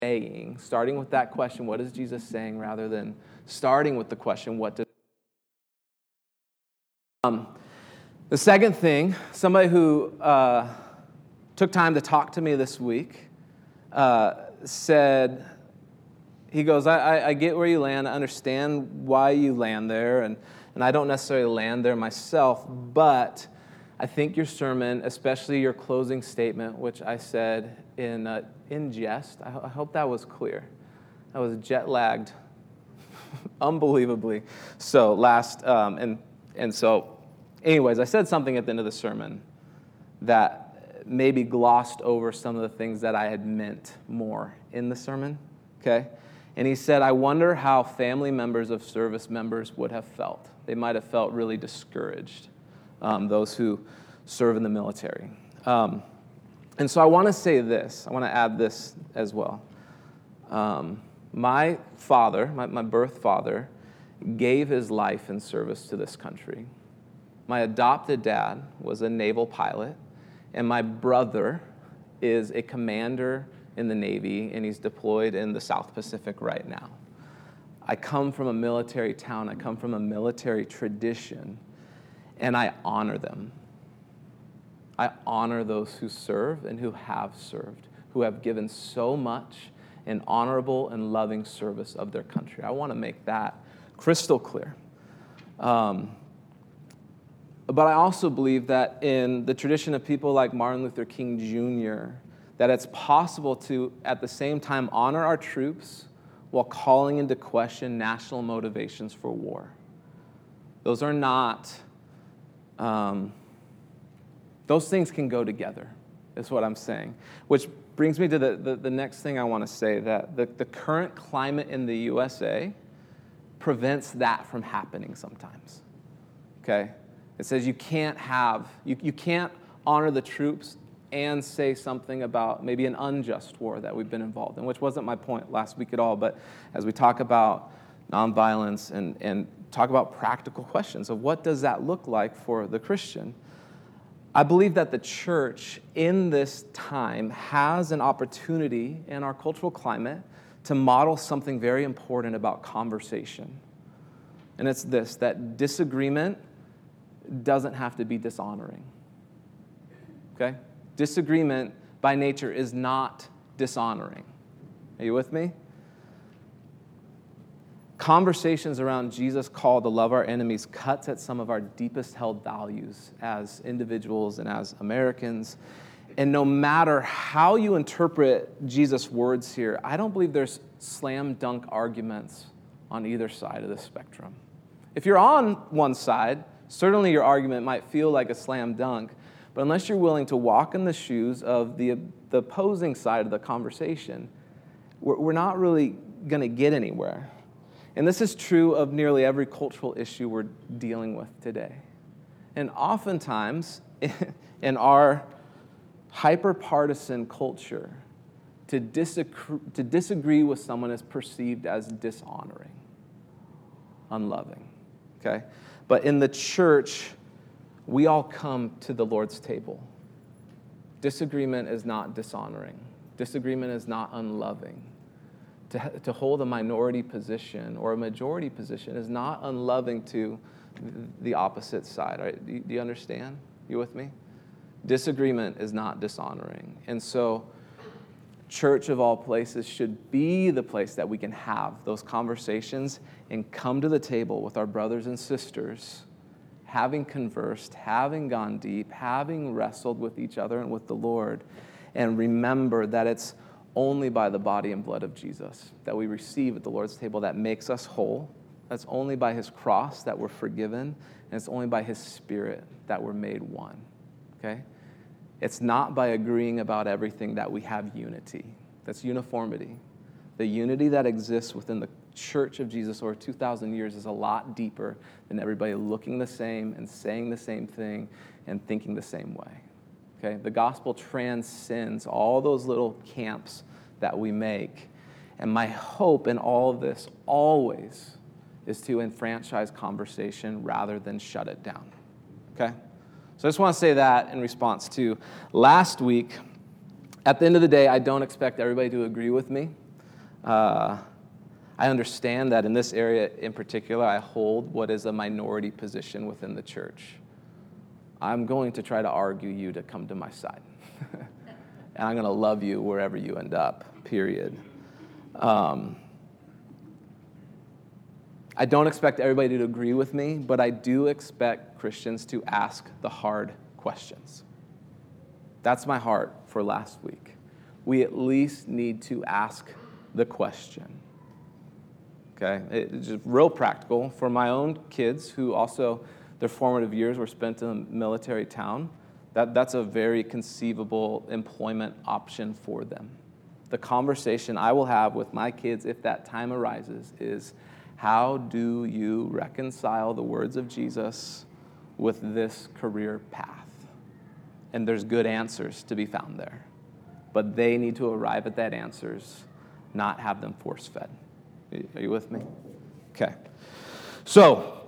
saying, starting with that question, what is Jesus saying, rather than starting with the question, what does the second thing, somebody who took time to talk to me this week said, he goes, I get where you land, I understand why you land there, and I don't necessarily land there myself, but I think your sermon, especially your closing statement, which I said in jest, I hope that was clear. I was jet-lagged, unbelievably. So anyways, I said something at the end of the sermon that maybe glossed over some of the things that I had meant more in the sermon, okay? And he said, I wonder how family members of service members would have felt. They might have felt really discouraged, those who serve in the military. And so I want to say this. I want to add this as well. My father, my birth father, gave his life in service to this country. My adopted dad was a naval pilot, and my brother is a commander in the Navy, and he's deployed in the South Pacific right now. I come from a military town. I come from a military tradition, and I honor them. I honor those who serve and who have served, who have given so much in honorable and loving service of their country. I want to make that crystal clear. But I also believe that in the tradition of people like Martin Luther King Jr., that it's possible to, at the same time, honor our troops while calling into question national motivations for war. Those are not, those things can go together, is what I'm saying. Which brings me to the next thing I want to say, that the current climate in the USA prevents that from happening sometimes, okay? It says you can't honor the troops and say something about maybe an unjust war that we've been involved in, which wasn't my point last week at all. But as we talk about nonviolence and talk about practical questions of what does that look like for the Christian, I believe that the church in this time has an opportunity in our cultural climate to model something very important about conversation. And it's this, that disagreement doesn't have to be dishonoring, okay? Disagreement by nature is not dishonoring. Are you with me? Conversations around Jesus' call to love our enemies cuts at some of our deepest held values as individuals and as Americans. And no matter how you interpret Jesus' words here, I don't believe there's slam dunk arguments on either side of the spectrum. If you're on one side, certainly your argument might feel like a slam dunk, but unless you're willing to walk in the shoes of the opposing side of the conversation, we're not really going to get anywhere. And this is true of nearly every cultural issue we're dealing with today. And oftentimes, in our hyper-partisan culture, to disagree with someone is perceived as dishonoring, unloving, okay? But in the church, we all come to the Lord's table. Disagreement is not dishonoring. Disagreement is not unloving. To hold a minority position or a majority position is not unloving to the opposite side. Right? Do you understand? You with me? Disagreement is not dishonoring. And so, church of all places should be the place that we can have those conversations and come to the table with our brothers and sisters, having conversed, having gone deep, having wrestled with each other and with the Lord, and remember that it's only by the body and blood of Jesus that we receive at the Lord's table that makes us whole. That's only by his cross that we're forgiven, and it's only by his Spirit that we're made one, okay? It's not by agreeing about everything that we have unity. That's uniformity. The unity that exists within the church of Jesus over 2,000 years is a lot deeper than everybody looking the same and saying the same thing and thinking the same way. Okay? The gospel transcends all those little camps that we make. And my hope in all of this always is to enfranchise conversation rather than shut it down. Okay? So I just want to say that in response to last week. At the end of the day, I don't expect everybody to agree with me. I understand that in this area in particular, I hold what is a minority position within the church. I'm going to try to argue you to come to my side. And I'm going to love you wherever you end up, period. I don't expect everybody to agree with me, but I do expect Christians to ask the hard questions. That's my heart for last week. We at least need to ask the question. Okay? It's just real practical. For my own kids who also, their formative years were spent in a military town, that's a very conceivable employment option for them. The conversation I will have with my kids if that time arises is, how do you reconcile the words of Jesus with this career path? And there's good answers to be found there. But they need to arrive at that answers, not have them force-fed. Are you with me? Okay. So,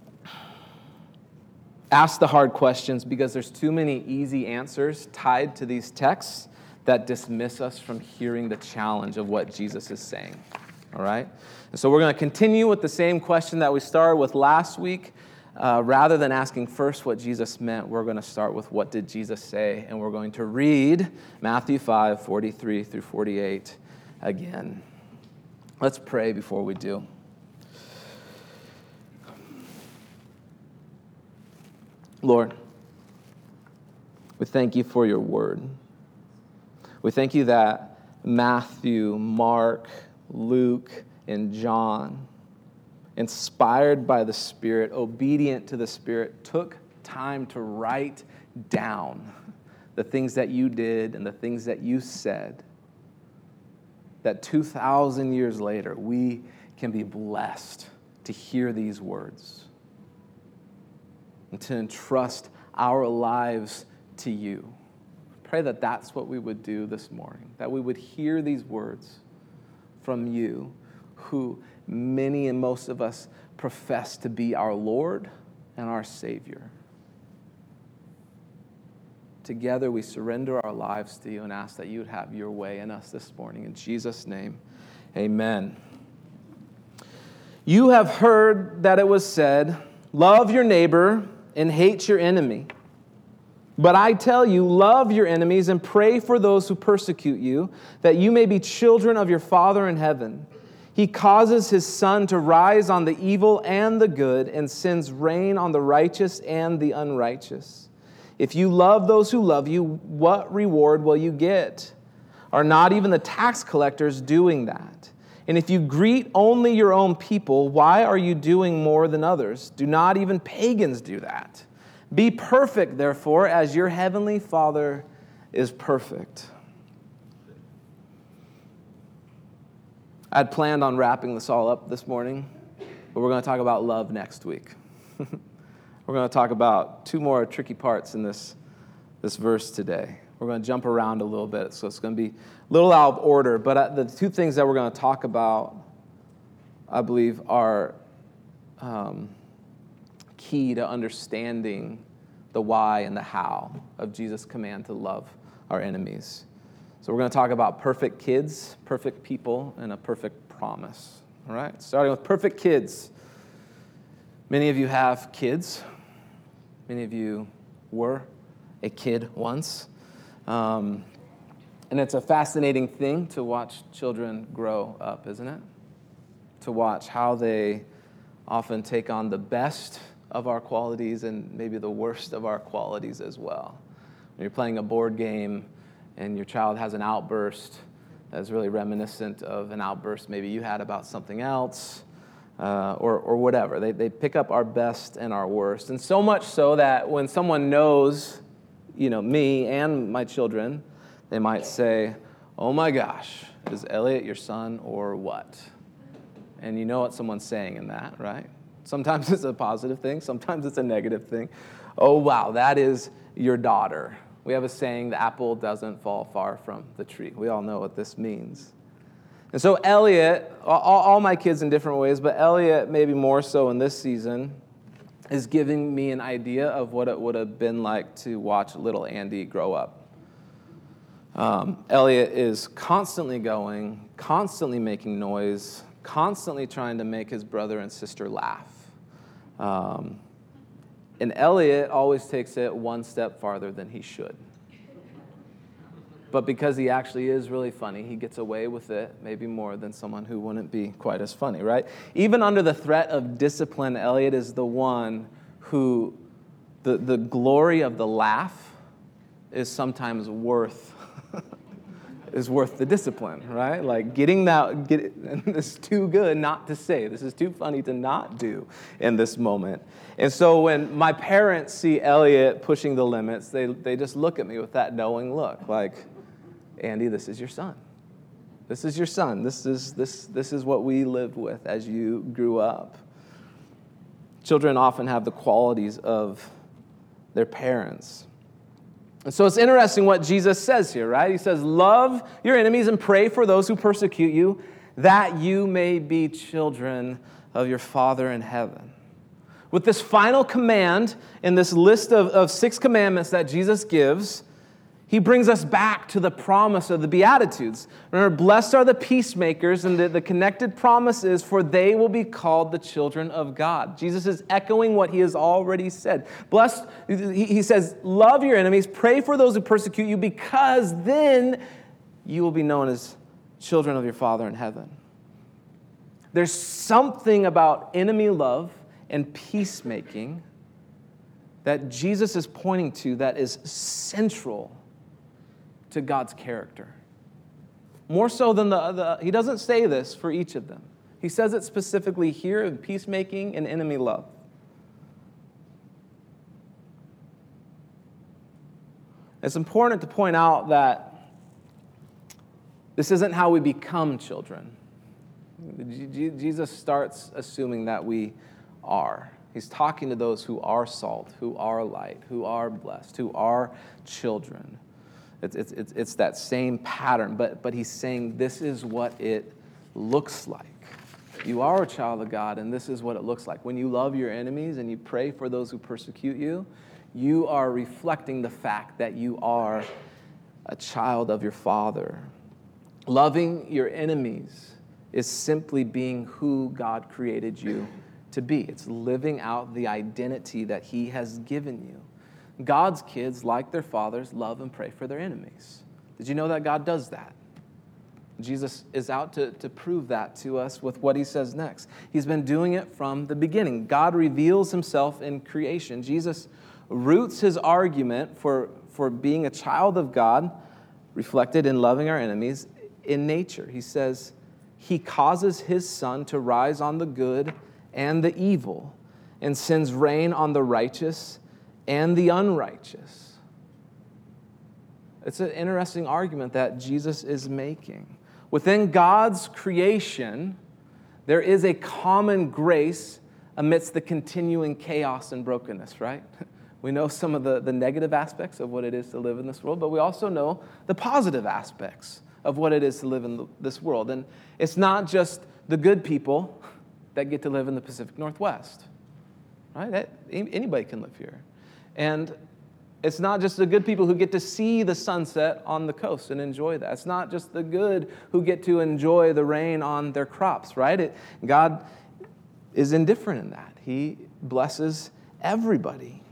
ask the hard questions because there's too many easy answers tied to these texts that dismiss us from hearing the challenge of what Jesus is saying. All right? And so we're going to continue with the same question that we started with last week. Rather than asking first what Jesus meant, we're going to start with what did Jesus say, and we're going to read Matthew 5:43 through 48 again. Let's pray before we do. Lord, we thank you for your word. We thank you that Matthew, Mark, Luke, and John, inspired by the Spirit, obedient to the Spirit, took time to write down the things that you did and the things that you said, that 2,000 years later, we can be blessed to hear these words and to entrust our lives to you. Pray that that's what we would do this morning, that we would hear these words from you, who many and most of us profess to be our Lord and our Savior. Together we surrender our lives to you and ask that you would have your way in us this morning. In Jesus' name, amen. You have heard that it was said, love your neighbor and hate your enemy. But I tell you, love your enemies and pray for those who persecute you, that you may be children of your Father in heaven. He causes his sun to rise on the evil and the good and sends rain on the righteous and the unrighteous. If you love those who love you, what reward will you get? Are not even the tax collectors doing that? And if you greet only your own people, why are you doing more than others? Do not even pagans do that? Be perfect, therefore, as your heavenly Father is perfect. I'd planned on wrapping this all up this morning, but we're going to talk about love next week. We're going to talk about two more tricky parts in this verse today. We're going to jump around a little bit, so it's going to be a little out of order. But the two things that we're going to talk about, I believe, are key to understanding the why and the how of Jesus' command to love our enemies. So we're going to talk about perfect kids, perfect people, and a perfect promise. All right? Starting with perfect kids. Many of you have kids. Many of you were a kid once. And it's a fascinating thing to watch children grow up, isn't it? To watch how they often take on the best of our qualities and maybe the worst of our qualities as well. When you're playing a board game and your child has an outburst that's really reminiscent of an outburst maybe you had about something else, or whatever. They pick up our best and our worst. And so much so that when someone knows, me and my children, they might say, oh my gosh, is Elliot your son or what? And you know what someone's saying in that, right? Sometimes it's a positive thing. Sometimes it's a negative thing. Oh, wow, that is your daughter. We have a saying, the apple doesn't fall far from the tree. We all know what this means. And so Elliot, all my kids in different ways, but Elliot maybe more so in this season, is giving me an idea of what it would have been like to watch little Andy grow up. Elliot is constantly going, constantly making noise, constantly trying to make his brother and sister laugh. And Elliot always takes it one step farther than he should. But because he actually is really funny, he gets away with it maybe more than someone who wouldn't be quite as funny, right? Even under the threat of discipline, Elliot is the one who the glory of the laugh is sometimes worth the discipline, right? Like this is too good not to say. This is too funny to not do in this moment. And so when my parents see Elliot pushing the limits, they just look at me with that knowing look, like, Andy, this is your son. This is your son. This is what we lived with as you grew up. Children often have the qualities of their parents. And so it's interesting what Jesus says here, right? He says, love your enemies and pray for those who persecute you, that you may be children of your Father in heaven. With this final command in this list of 6 commandments that Jesus gives, he brings us back to the promise of the Beatitudes. Remember, blessed are the peacemakers, and the connected promise is, for they will be called the children of God. Jesus is echoing what he has already said. Blessed, he says, love your enemies, pray for those who persecute you, because then you will be known as children of your Father in heaven. There's something about enemy love and peacemaking that Jesus is pointing to that is central to God's character. More so than he doesn't say this for each of them. He says it specifically here in peacemaking and enemy love. It's important to point out that this isn't how we become children. Jesus starts assuming that we are. He's talking to those who are salt, who are light, who are blessed, who are children. It's that same pattern, but he's saying this is what it looks like. You are a child of God, and this is what it looks like. When you love your enemies and you pray for those who persecute you, you are reflecting the fact that you are a child of your Father. Loving your enemies is simply being who God created you to be. It's living out the identity that he has given you. God's kids, like their fathers, love and pray for their enemies. Did you know that God does that? Jesus is out to prove that to us with what he says next. He's been doing it from the beginning. God reveals himself in creation. Jesus roots his argument for being a child of God, reflected in loving our enemies, in nature. He says he causes his sun to rise on the good and the evil, and sends rain on the righteous and the unrighteous. It's an interesting argument that Jesus is making. Within God's creation, there is a common grace amidst the continuing chaos and brokenness, right? We know some of the negative aspects of what it is to live in this world, but we also know the positive aspects of what it is to live in this world. And it's not just the good people that get to live in the Pacific Northwest, right? Anybody can live here. And it's not just the good people who get to see the sunset on the coast and enjoy that. It's not just the good who get to enjoy the rain on their crops, right? God is indifferent in that. He blesses everybody.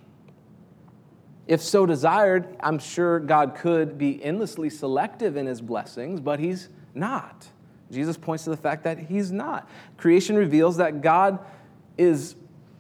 If so desired, I'm sure God could be endlessly selective in his blessings, but he's not. Jesus points to the fact that he's not. Creation reveals that God is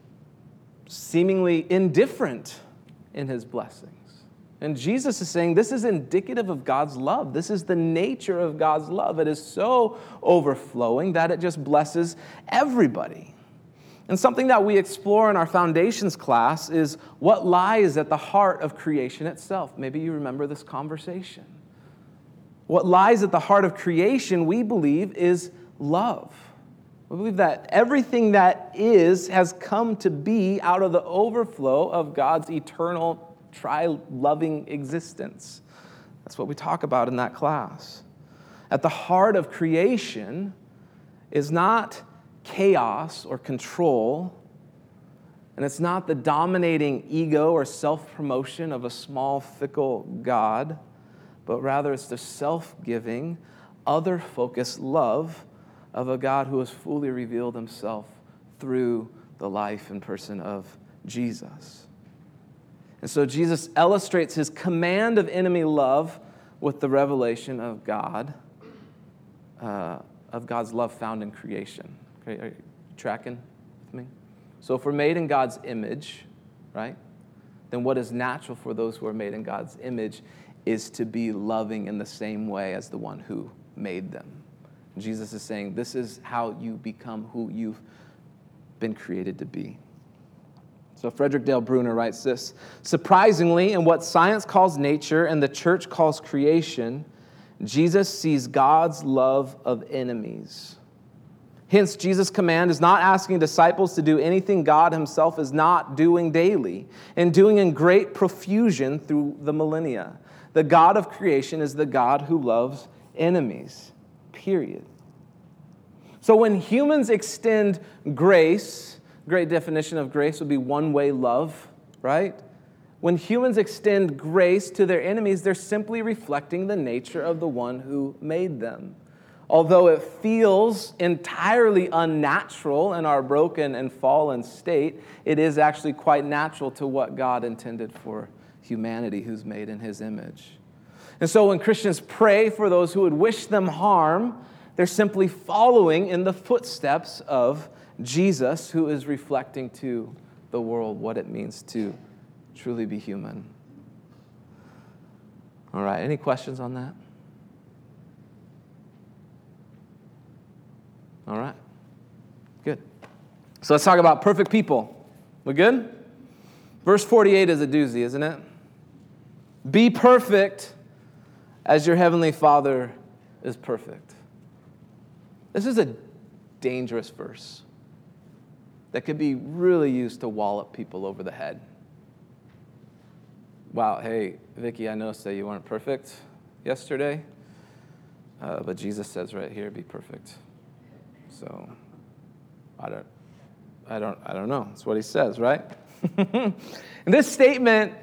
seemingly indifferent in his blessings. And Jesus is saying this is indicative of God's love. This is the nature of God's love. It is so overflowing that it just blesses everybody. And something that we explore in our foundations class is what lies at the heart of creation itself. Maybe you remember this conversation. What lies at the heart of creation, we believe, is love. We believe that everything that is has come to be out of the overflow of God's eternal, tri-loving existence. That's what we talk about in that class. At the heart of creation is not chaos or control, and it's not the dominating ego or self-promotion of a small, fickle God, but rather it's the self-giving, other-focused love of a God who has fully revealed himself through the life and person of Jesus. And so Jesus illustrates his command of enemy love with the revelation of God, of God's love found in creation. Okay, are you tracking with me? So if we're made in God's image, right, then what is natural for those who are made in God's image is to be loving in the same way as the one who made them. Jesus is saying this is how you become who you've been created to be. So Frederick Dale Bruner writes this: surprisingly, in what science calls nature and the church calls creation, Jesus sees God's love of enemies. Hence, Jesus' command is not asking disciples to do anything God himself is not doing daily and doing in great profusion through the millennia. The God of creation is the God who loves enemies, period. So when humans extend grace, great definition of grace would be one-way love, right? When humans extend grace to their enemies, they're simply reflecting the nature of the one who made them. Although it feels entirely unnatural in our broken and fallen state, it is actually quite natural to what God intended for humanity who's made in his image. And so when Christians pray for those who would wish them harm, they're simply following in the footsteps of Jesus, who is reflecting to the world what it means to truly be human. All right, any questions on that? All right, good. So let's talk about perfect people. We good? Verse 48 is a doozy, isn't it? Be perfect as your heavenly Father is perfect. This is a dangerous verse that could be really used to wallop people over the head. Wow, hey, Vicky, I noticed that you weren't perfect yesterday, but Jesus says right here, be perfect. So, I don't know. That's what he says, right? And this statement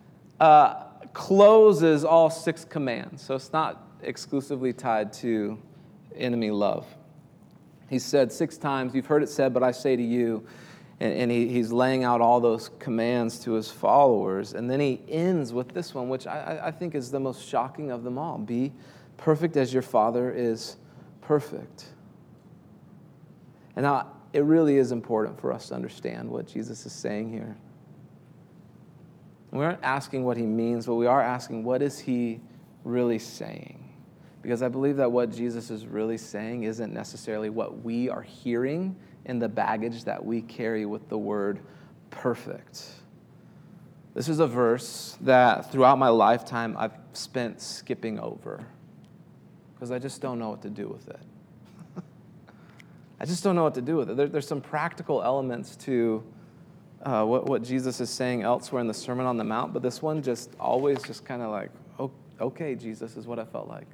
closes all 6 commands, so it's not exclusively tied to enemy love. He said 6 times, you've heard it said, but I say to you, and he's laying out all those commands to his followers, and then he ends with this one, which I think is the most shocking of them all. Be perfect as your Father is perfect. And now, it really is important for us to understand what Jesus is saying here. We aren't asking what he means, but we are asking, what is he really saying? Because I believe that what Jesus is really saying isn't necessarily what we are hearing in the baggage that we carry with the word perfect. This is a verse that throughout my lifetime I've spent skipping over because I just don't know what to do with it. I just don't know what to do with it. There's some practical elements to what Jesus is saying elsewhere in the Sermon on the Mount, but this one just always just kind of like, oh, okay, Jesus, is what I felt like.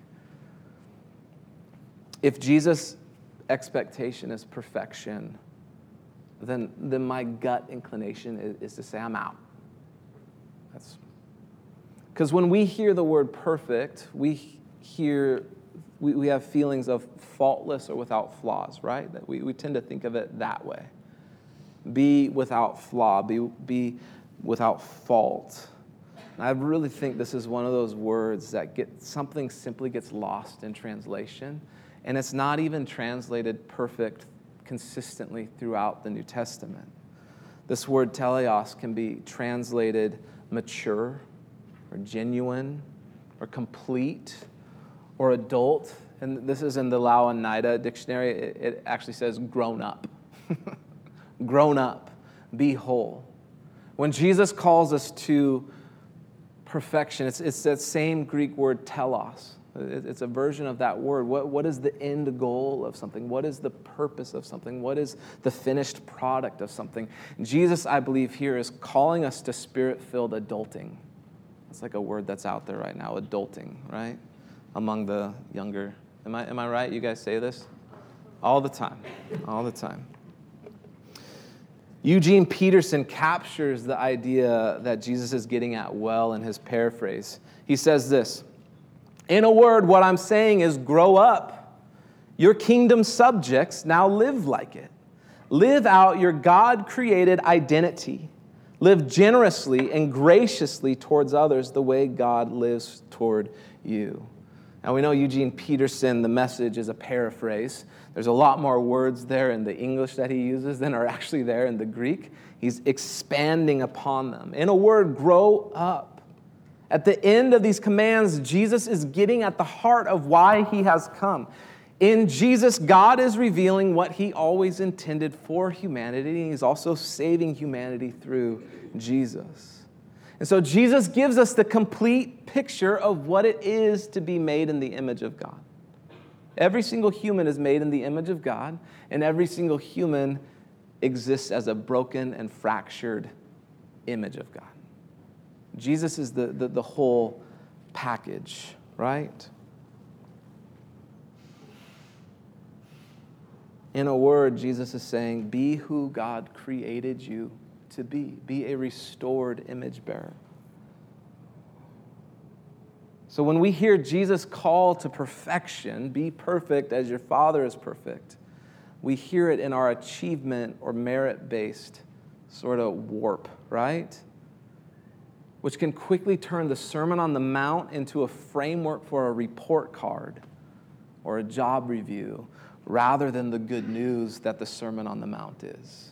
If Jesus' expectation is perfection, then my gut inclination is to say I'm out. That's because when we hear the word perfect, we have feelings of faultless or without flaws, right? That we tend to think of it that way. Be without flaw, be without fault. And I really think this is one of those words that something simply gets lost in translation. And it's not even translated perfect consistently throughout the New Testament. This word teleos can be translated mature or genuine or complete or adult. And this is in the Louw-Nida dictionary. It actually says grown up. Grown up. Be whole. When Jesus calls us to perfection, it's that same Greek word telos. It's a version of that word. What is the end goal of something? What is the purpose of something? What is the finished product of something? Jesus, I believe, here is calling us to spirit-filled adulting. It's like a word that's out there right now, adulting, right? Among the younger. Am I right? You guys say this? All the time. All the time. Eugene Peterson captures the idea that Jesus is getting at well in his paraphrase. He says this: In a word, what I'm saying is grow up. Your kingdom subjects now live like it. Live out your God-created identity. Live generously and graciously towards others the way God lives toward you. Now we know Eugene Peterson, the Message is a paraphrase. There's a lot more words there in the English that he uses than are actually there in the Greek. He's expanding upon them. In a word, grow up. At the end of these commands, Jesus is getting at the heart of why he has come. In Jesus, God is revealing what he always intended for humanity. He's also saving humanity through Jesus. And so Jesus gives us the complete picture of what it is to be made in the image of God. Every single human is made in the image of God, and every single human exists as a broken and fractured image of God. Jesus is the whole package, right? In a word, Jesus is saying, be who God created you to be. Be a restored image bearer. So when we hear Jesus' call to perfection, be perfect as your Father is perfect, we hear it in our achievement or merit-based sort of warp, right? Which can quickly turn the Sermon on the Mount into a framework for a report card or a job review, rather than the good news that the Sermon on the Mount is.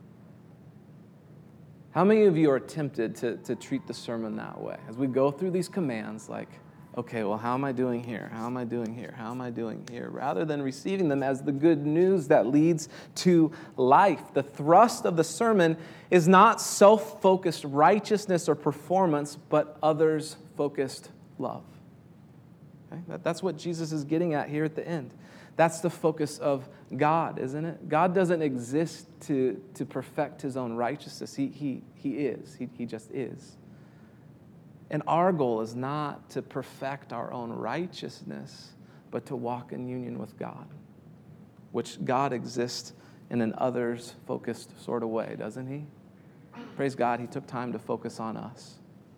How many of you are tempted to treat the sermon that way? As we go through these commands, like, okay, well, how am I doing here? How am I doing here? How am I doing here? Rather than receiving them as the good news that leads to life. The thrust of the sermon is not self-focused righteousness or performance, but others-focused love. Okay? That's what Jesus is getting at here at the end. That's the focus of God, isn't it? God doesn't exist to perfect his own righteousness. He is. He just is. And our goal is not to perfect our own righteousness, but to walk in union with God, which God exists in an others-focused sort of way, doesn't he? Praise God, he took time to focus on us.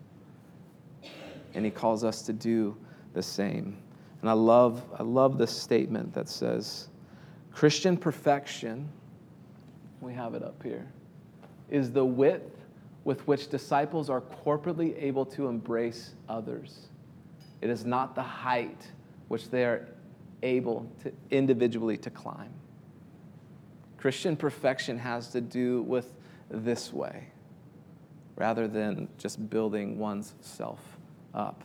And he calls us to do the same. And I love this statement that says, Christian perfection, we have it up here, is the width with which disciples are corporately able to embrace others. It is not the height which they are able to individually to climb. Christian perfection has to do with this way, rather than just building one's self up.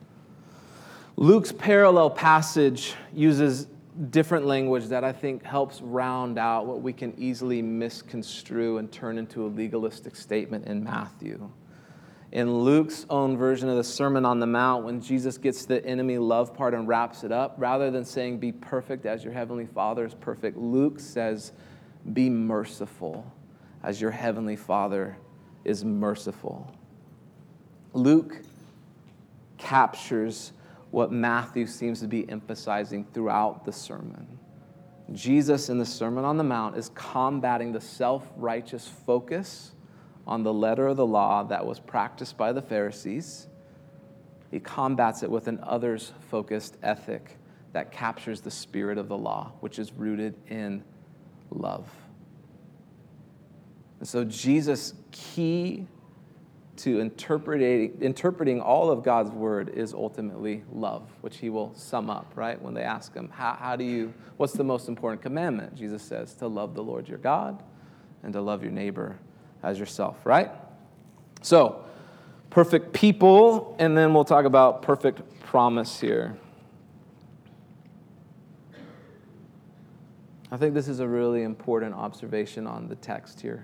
Luke's parallel passage uses different language that I think helps round out what we can easily misconstrue and turn into a legalistic statement in Matthew. In Luke's own version of the Sermon on the Mount, when Jesus gets the enemy love part and wraps it up, rather than saying, be perfect as your heavenly Father is perfect, Luke says, be merciful as your heavenly Father is merciful. Luke captures what Matthew seems to be emphasizing throughout the sermon. Jesus in the Sermon on the Mount is combating the self-righteous focus on the letter of the law that was practiced by the Pharisees. He combats it with an others-focused ethic that captures the spirit of the law, which is rooted in love. And so Jesus' key to interpreting all of God's word is ultimately love, which he will sum up, right? When they ask him, what's the most important commandment? Jesus says, to love the Lord your God and to love your neighbor as yourself, right? So, perfect people, and then we'll talk about perfect promise here. I think this is a really important observation on the text here.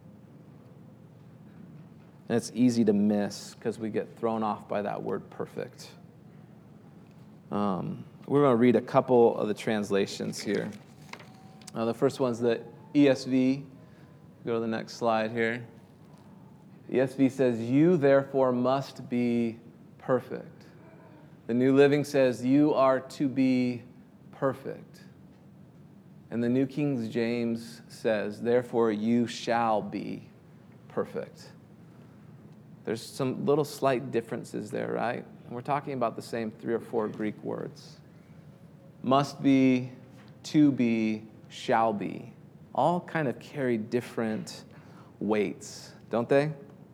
And it's easy to miss because we get thrown off by that word perfect. We're going to read a couple of the translations here. The first one's the ESV. Go to the next slide here. The ESV says, you therefore must be perfect. The New Living says, you are to be perfect. And the New King James says, therefore you shall be perfect. There's some little slight differences there, right? And we're talking about the same 3 or 4 Greek words. Must be, to be, shall be. All kind of carry different weights, don't they?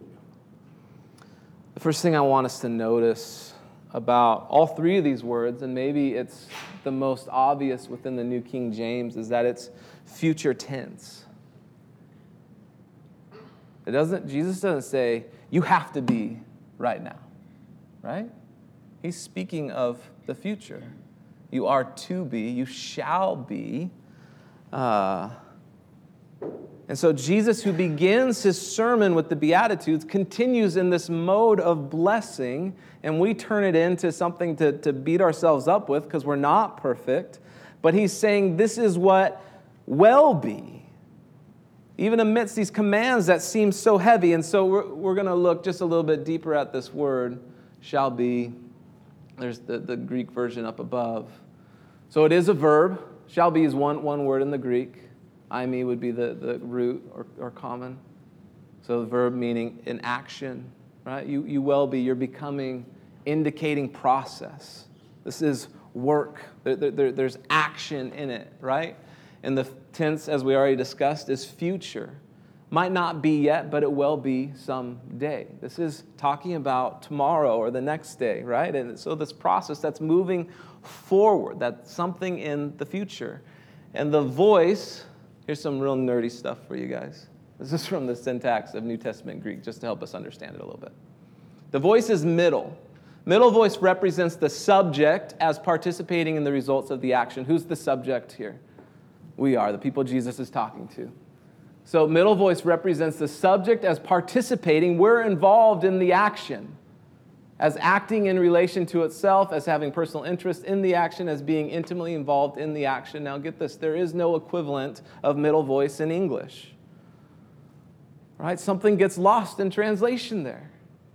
The first thing I want us to notice about all 3 of these words, and maybe it's the most obvious within the New King James, is that it's future tense. Jesus doesn't say, you have to be right now, right? He's speaking of the future. You are to be, you shall be. And so Jesus, who begins his sermon with the Beatitudes, continues in this mode of blessing, and we turn it into something to beat ourselves up with because we're not perfect. But he's saying this is what will be, even amidst these commands that seem so heavy. And so we're going to look just a little bit deeper at this word, shall be. There's the Greek version up above. So it is a verb. Shall be is one word in the Greek. Eimi would be the root or common. So the verb meaning in action, right? You will be, you're becoming, indicating process. This is work. There's action in it, right? And the tense, as we already discussed, is future. Might not be yet, but it will be someday. This is talking about tomorrow or the next day, right? And so this process that's moving forward, that's something in the future. And the voice, here's some real nerdy stuff for you guys. This is from the syntax of New Testament Greek, just to help us understand it a little bit. The voice is middle. Middle voice represents the subject as participating in the results of the action. Who's the subject here? We are, the people Jesus is talking to. So middle voice represents the subject as participating. We're involved in the action, as acting in relation to itself, as having personal interest in the action, as being intimately involved in the action. Now get this, there is no equivalent of middle voice in English. Right? Something gets lost in translation there.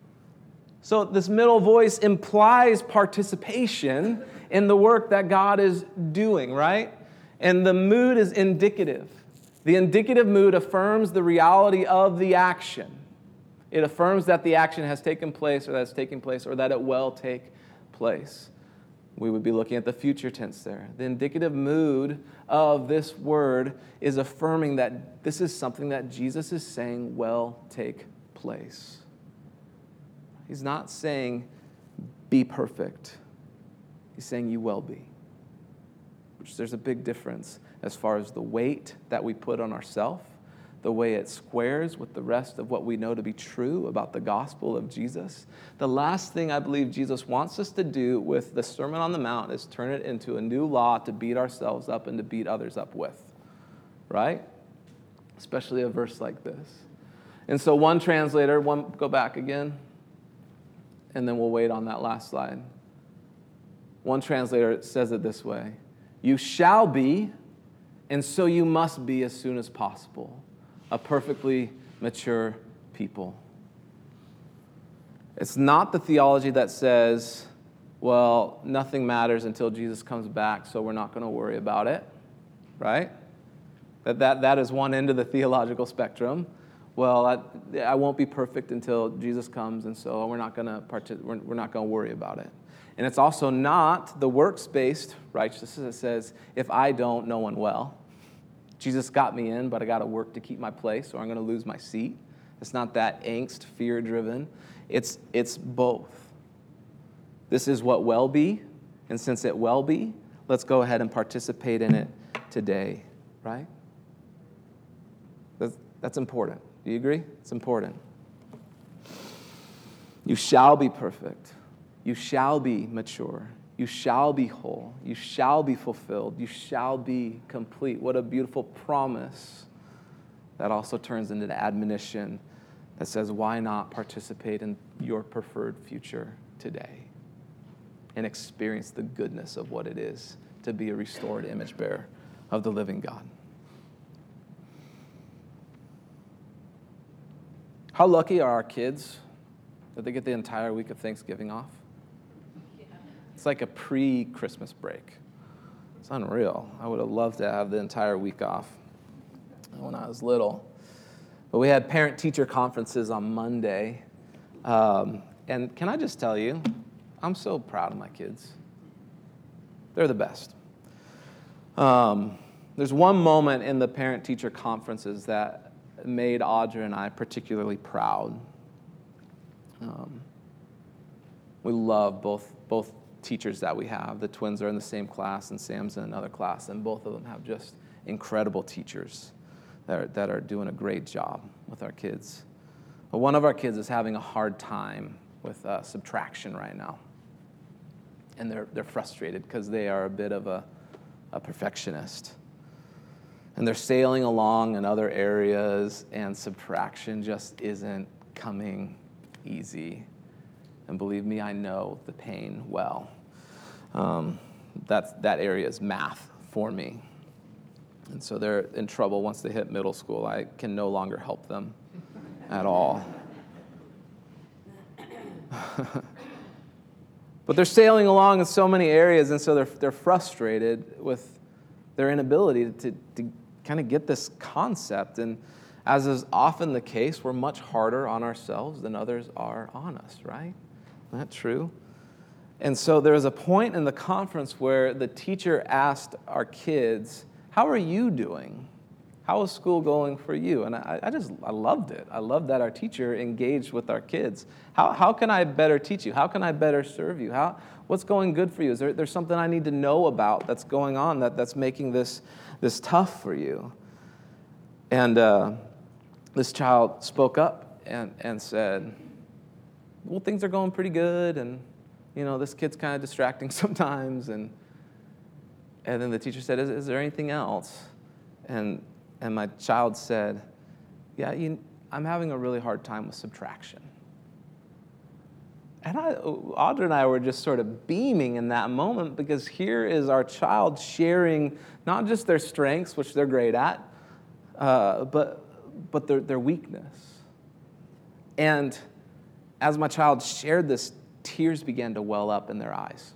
So this middle voice implies participation in the work that God is doing, right? And the mood is indicative. The indicative mood affirms the reality of the action. It affirms that the action has taken place, or that it's taking place, or that it will take place. We would be looking at the future tense there. The indicative mood of this word is affirming that this is something that Jesus is saying will take place. He's not saying, be perfect. He's saying you will be. Which there's a big difference as far as the weight that we put on ourselves, the way it squares with the rest of what we know to be true about the gospel of Jesus. The last thing I believe Jesus wants us to do with the Sermon on the Mount is turn it into a new law to beat ourselves up and to beat others up with, right? Especially a verse like this. And so one translator, go back again, and then we'll wait on that last slide. One translator says it this way: you shall be, and so you must be as soon as possible, a perfectly mature people. It's not the theology that says, well, nothing matters until Jesus comes back, so we're not going to worry about it, right? That is one end of the theological spectrum. Well, I won't be perfect until Jesus comes, and so we're not going to worry about it. And it's also not the works-based righteousness that says, if I don't, no one will. Jesus got me in, but I got to work to keep my place, or I'm going to lose my seat. It's not that angst, fear-driven. It's both. This is what will be, and since it will be, let's go ahead and participate in it today, right? That's important. Do you agree? It's important. You shall be perfect. You shall be mature. You shall be whole. You shall be fulfilled. You shall be complete. What a beautiful promise that also turns into the admonition that says, why not participate in your preferred future today and experience the goodness of what it is to be a restored image bearer of the living God. How lucky are our kids that they get the entire week of Thanksgiving off? It's like a pre-Christmas break. It's unreal. I would have loved to have the entire week off when I was little. But we had parent-teacher conferences on Monday. And can I just tell you, I'm so proud of my kids. They're the best. There's one moment in the parent-teacher conferences that made Audra and I particularly proud. We love both teachers that we have. The twins are in the same class, and Sam's in another class, and both of them have just incredible teachers that are doing a great job with our kids. But one of our kids is having a hard time with subtraction right now. And they're frustrated because they are a bit of a perfectionist. And they're sailing along in other areas, and subtraction just isn't coming easy. And believe me, I know the pain well. That area is math for me. And so they're in trouble once they hit middle school. I can no longer help them at all. But they're sailing along in so many areas, and so they're frustrated with their inability to kind of get this concept. And as is often the case, we're much harder on ourselves than others are on us, right? Isn't that true? And so there was a point in the conference where the teacher asked our kids, "How are you doing? How is school going for you?" And I loved it. I loved that our teacher engaged with our kids. How can I better teach you? How can I better serve you? What's going good for you? Is there's something I need to know about that's going on that's making this tough for you? And this child spoke up and said, "Well, things are going pretty good, and this kid's kind of distracting sometimes." And then the teacher said, "Is there anything else?" And my child said, "Yeah, I'm having a really hard time with subtraction." And Audra and I were just sort of beaming in that moment, because here is our child sharing not just their strengths, which they're great at, but their weakness. And as my child shared this, tears began to well up in their eyes.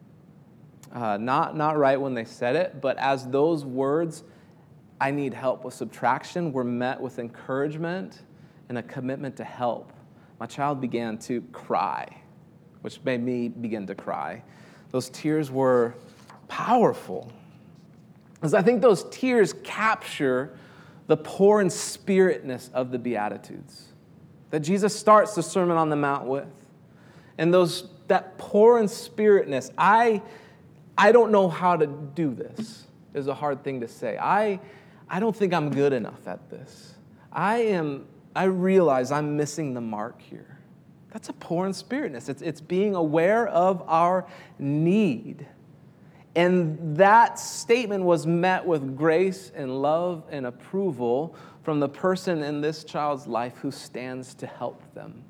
Not right when they said it, but as those words, "I need help with subtraction," were met with encouragement and a commitment to help, my child began to cry, which made me begin to cry. Those tears were powerful, because I think those tears capture the poor in spiritness of the Beatitudes that Jesus starts the Sermon on the Mount with. And that poor in spiritness, I don't know how to do this, is a hard thing to say. I don't think I'm good enough at this. I realize I'm missing the mark here. That's a poor in spiritness. It's being aware of our need. And that statement was met with grace and love and approval from the person in this child's life who stands to help them.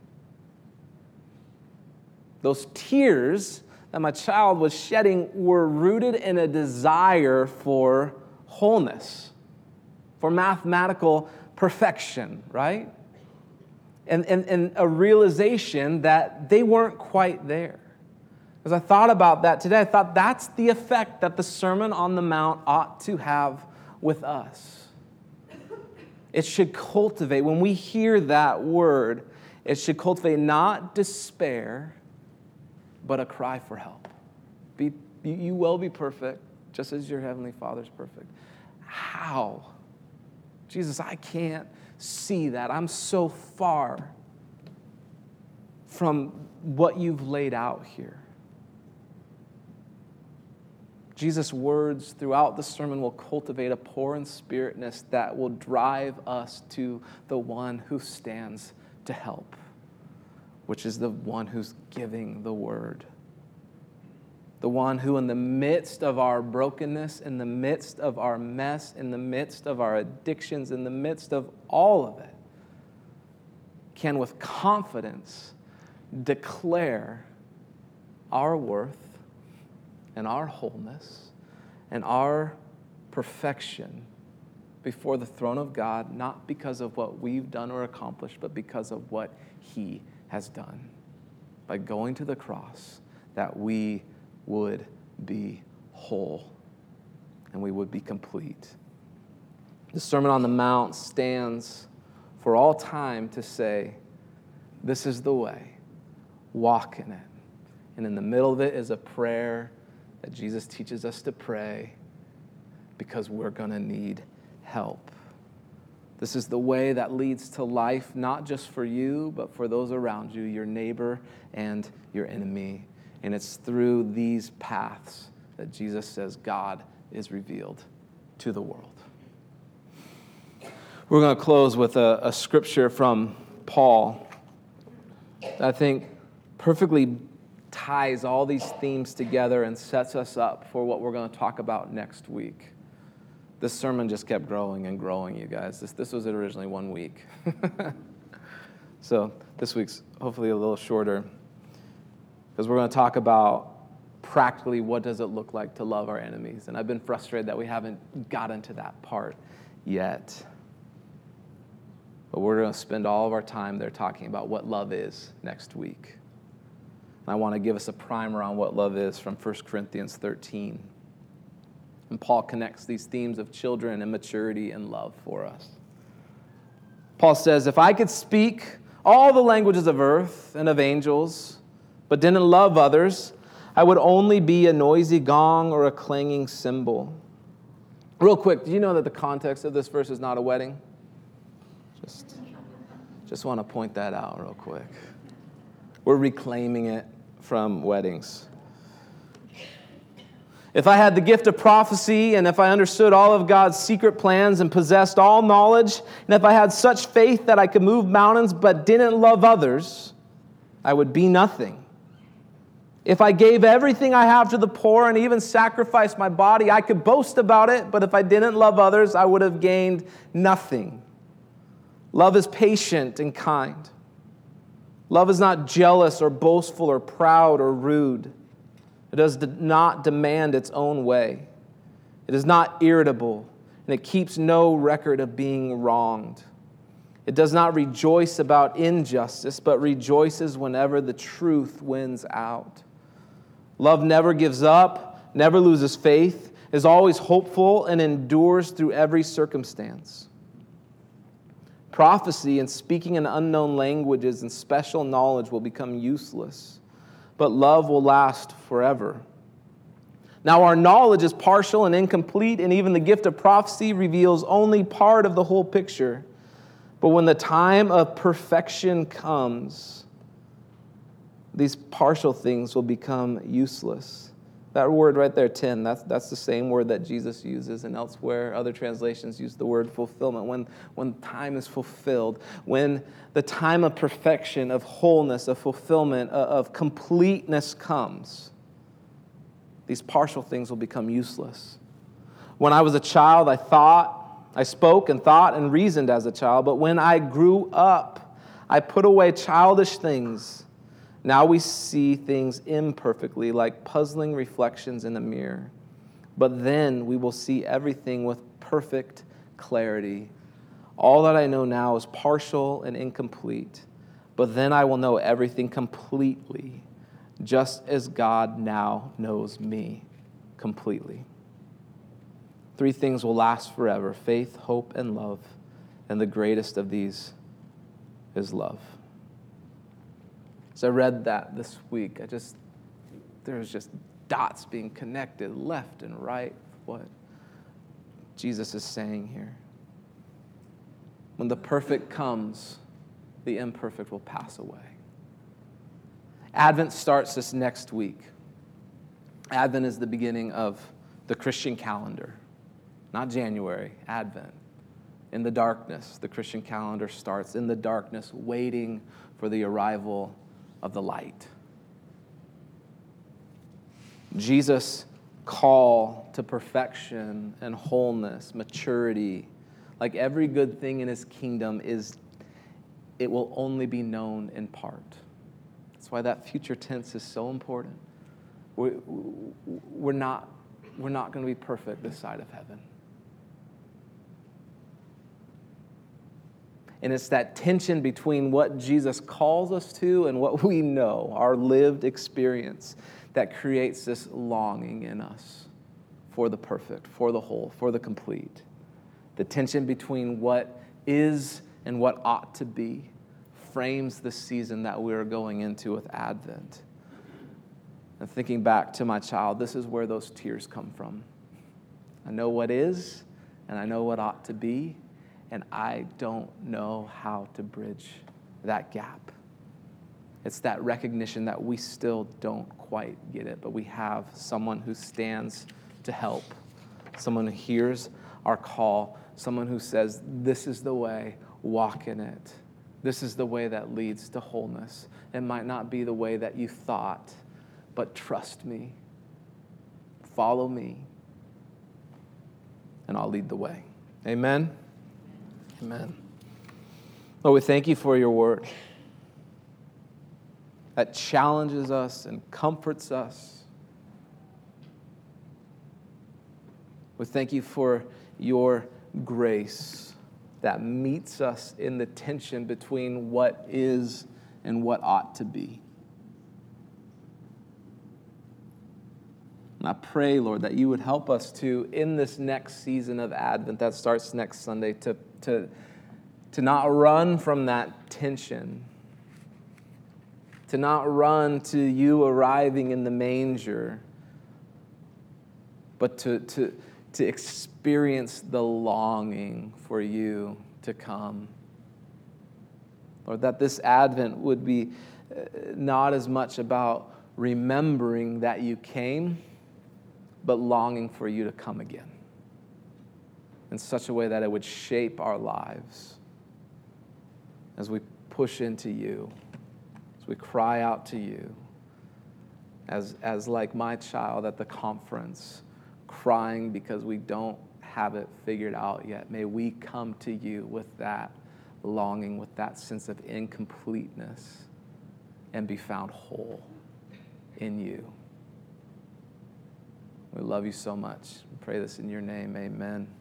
Those tears that my child was shedding were rooted in a desire for wholeness, for mathematical perfection, right? And a realization that they weren't quite there. As I thought about that today, I thought that's the effect that the Sermon on the Mount ought to have with us. It should cultivate, when we hear that word, it should cultivate not despair, but a cry for help. You will be perfect, just as your Heavenly Father's perfect. How? Jesus, I can't see that. I'm so far from what you've laid out here. Jesus' words throughout the sermon will cultivate a poor in spiritness that will drive us to the one who stands to help, which is the one who's giving the word. The one who, in the midst of our brokenness, in the midst of our mess, in the midst of our addictions, in the midst of all of it, can with confidence declare our worth and our wholeness and our perfection before the throne of God, not because of what we've done or accomplished, but because of what He has done by going to the cross, that we would be whole and we would be complete. The Sermon on the Mount stands for all time to say, this is the way, walk in it, And in the middle of it is a prayer that Jesus teaches us to pray because we're going to need help. This is the way that leads to life, not just for you, but for those around you, your neighbor and your enemy. And it's through these paths that Jesus says God is revealed to the world. We're going to close with a scripture from Paul that I think perfectly ties all these themes together and sets us up for what we're going to talk about next week. This sermon just kept growing and growing, you guys. This was originally 1 week. So this week's hopefully a little shorter because we're going to talk about practically what does it look like to love our enemies. And I've been frustrated that we haven't gotten to that part yet. But we're going to spend all of our time there talking about what love is next week. And I want to give us a primer on what love is from 1 Corinthians 13. And Paul connects these themes of children and maturity and love for us. Paul says, if I could speak all the languages of earth and of angels, but didn't love others, I would only be a noisy gong or a clanging cymbal. Real quick, do you know that the context of this verse is not a wedding? Just want to point that out real quick. We're reclaiming it from weddings. If I had the gift of prophecy, and if I understood all of God's secret plans and possessed all knowledge, and if I had such faith that I could move mountains but didn't love others, I would be nothing. If I gave everything I have to the poor and even sacrificed my body, I could boast about it, but if I didn't love others, I would have gained nothing. Love is patient and kind. Love is not jealous or boastful or proud or rude. It does not demand its own way. It is not irritable, and it keeps no record of being wronged. It does not rejoice about injustice, but rejoices whenever the truth wins out. Love never gives up, never loses faith, is always hopeful, and endures through every circumstance. Prophecy and speaking in unknown languages and special knowledge will become useless, but love will last forever. Now, our knowledge is partial and incomplete, and even the gift of prophecy reveals only part of the whole picture. But when the time of perfection comes, these partial things will become useless. That word right there, 10, that's the same word that Jesus uses, and elsewhere other translations use the word fulfillment. When time is fulfilled, when the time of perfection, of wholeness, of fulfillment, of completeness comes, these partial things will become useless. When I was a child, I spoke and thought and reasoned as a child, but when I grew up, I put away childish things. Now we see things imperfectly, like puzzling reflections in a mirror. But then we will see everything with perfect clarity. All that I know now is partial and incomplete, but then I will know everything completely, just as God now knows me completely. 3 things will last forever: faith, hope, and love. And the greatest of these is love. So I read that this week. There's just dots being connected left and right, what Jesus is saying here. When the perfect comes, the imperfect will pass away. Advent starts this next week. Advent is the beginning of the Christian calendar, not January, Advent. In the darkness, the Christian calendar starts in the darkness, waiting for the arrival of the light. Jesus' call to perfection and wholeness, maturity, like every good thing in his kingdom, it will only be known in part. That's why that future tense is so important. We're not going to be perfect this side of heaven. And it's that tension between what Jesus calls us to and what we know, our lived experience, that creates this longing in us for the perfect, for the whole, for the complete. The tension between what is and what ought to be frames the season that we're going into with Advent. And thinking back to my child, this is where those tears come from. I know what is, and I know what ought to be, and I don't know how to bridge that gap. It's that recognition that we still don't quite get it, but we have someone who stands to help, someone who hears our call, someone who says, this is the way, walk in it. This is the way that leads to wholeness. It might not be the way that you thought, but trust me, follow me, and I'll lead the way. Amen? Amen. Lord, we thank you for your word that challenges us and comforts us. We thank you for your grace that meets us in the tension between what is and what ought to be. And I pray, Lord, that you would help us to, in this next season of Advent that starts next Sunday, to not run from that tension, to not run to you arriving in the manger, but to experience the longing for you to come. Lord, that this Advent would be not as much about remembering that you came, but longing for you to come again in such a way that it would shape our lives as we push into you, as we cry out to you, as like my child at the conference, crying because we don't have it figured out yet. May we come to you with that longing, with that sense of incompleteness, and be found whole in you. We love you so much. We pray this in your name. Amen.